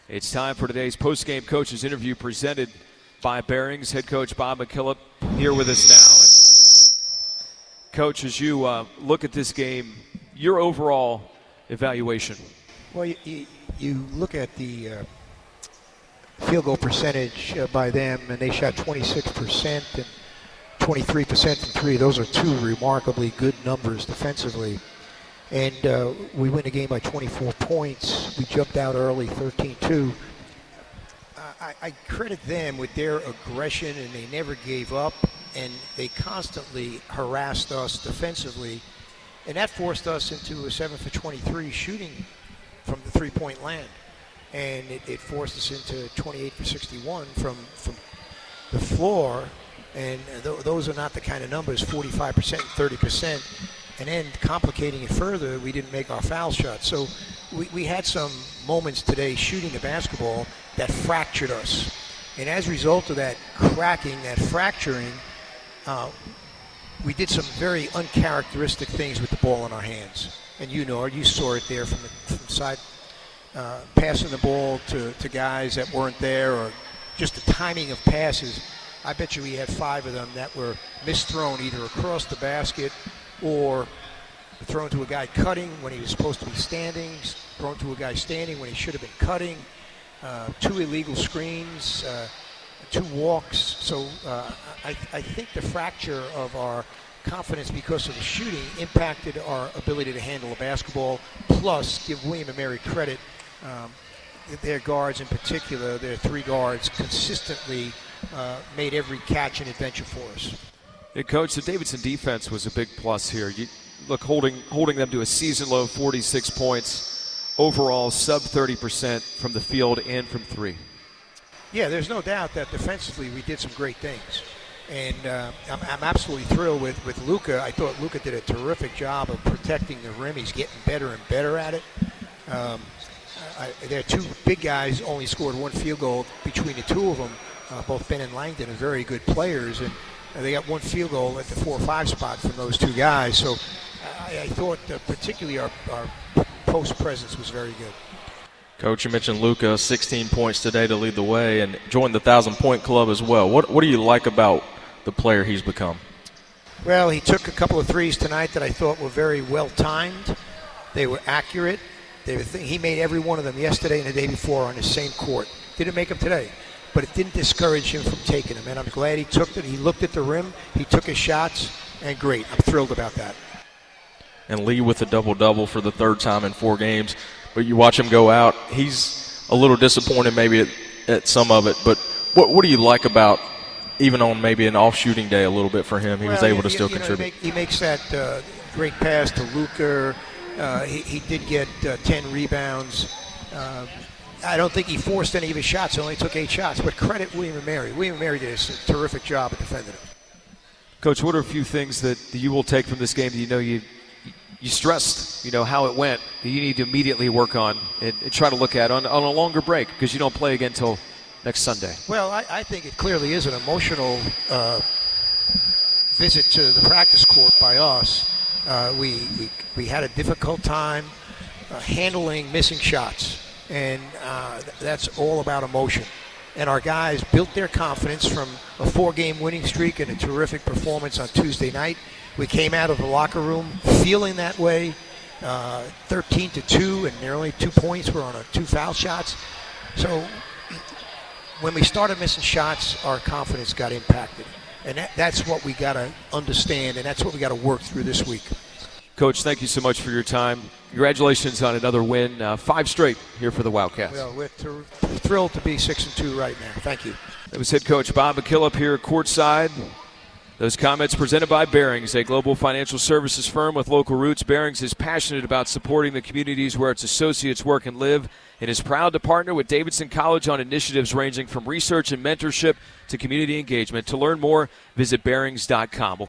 It's time for today's post-game coaches interview presented by Barings. Head coach Bob McKillop here with us now. And Coach, as you look at this game, your overall evaluation? Well, you look at the field goal percentage by them, and they shot 26% and 23% from three. Those are two remarkably good numbers defensively. And we win the game by 24 points. We jumped out early, 13-2. I credit them with their aggression, and they never gave up, and they constantly harassed us defensively. And that forced us into a 7 for 23 shooting from the three-point land. And it forced us into 28 for 61 from the floor. And those are not the kind of numbers, 45% and 30%. And then complicating it further, we didn't make our foul shots. So we had some moments today shooting the basketball that fractured us. And as a result of that cracking, that fracturing, we did some very uncharacteristic things with the ball in our hands. And you saw it there from the side, passing the ball to guys that weren't there, or just the timing of passes. I bet you we had 5 of them that were misthrown either across the basket or thrown to a guy cutting when he was supposed to be standing, thrown to a guy standing when he should have been cutting, 2 illegal screens, 2 walks. So I think the fracture of our confidence because of the shooting impacted our ability to handle a basketball. Plus, give William & Mary credit, their guards in particular, their 3 guards consistently made every catch an adventure for us. Hey, Coach, the Davidson defense was a big plus here. You look, holding them to a season-low 46 points, overall sub 30% from the field and from 3. Yeah, there's no doubt that defensively we did some great things. And I'm absolutely thrilled with Luka. I thought Luka did a terrific job of protecting the rim. He's getting better and better at it. Their 2 big guys only scored 1 field goal between the 2 of them. Both Ben and Langdon are very good players, and they got 1 field goal at the 4 or 5 spot from those 2 guys. So I thought particularly our post presence was very good. Coach, you mentioned Luka, 16 points today to lead the way and joined the 1,000-point club as well. What do you like about the player he's become? Well, he took a couple of threes tonight that I thought were very well timed. They were accurate. He made every one of them yesterday and the day before on the same court. Didn't make them today, but it didn't discourage him from taking them. And I'm glad he took it. He looked at the rim. He took his shots, and great. I'm thrilled about that. And Lee with a double-double for the 3rd time in 4 games. But you watch him go out, he's a little disappointed maybe at some of it. But what do you like about, even on maybe an off-shooting day a little bit for him, he was able to still contribute? He makes that great pass to Luka. He did get 10 rebounds. I don't think he forced any of his shots. He only took 8 shots. But credit William & Mary. William & Mary did a terrific job at defending him. Coach, what are a few things that you will take from this game that you stressed, how it went, that you need to immediately work on and try to look at on a longer break because you don't play again until next Sunday? Well, I think it clearly is an emotional visit to the practice court by us. We had a difficult time handling missing shots, and that's all about emotion. And our guys built their confidence from a 4-game winning streak and a terrific performance on Tuesday night. We came out of the locker room feeling that way, 13-2, and their only 2 points were on 2 foul shots. So when we started missing shots, our confidence got impacted. And that's what we got to understand, and that's what we got to work through this week. Coach, thank you so much for your time. Congratulations on another win, 5 straight here for the Wildcats. Well, we're thrilled to be 6-2 right now. Thank you. That was head coach Bob McKillop here courtside. Those comments presented by Barings, a global financial services firm with local roots. Barings is passionate about supporting the communities where its associates work and live, and is proud to partner with Davidson College on initiatives ranging from research and mentorship to community engagement. To learn more, visit Barings.com.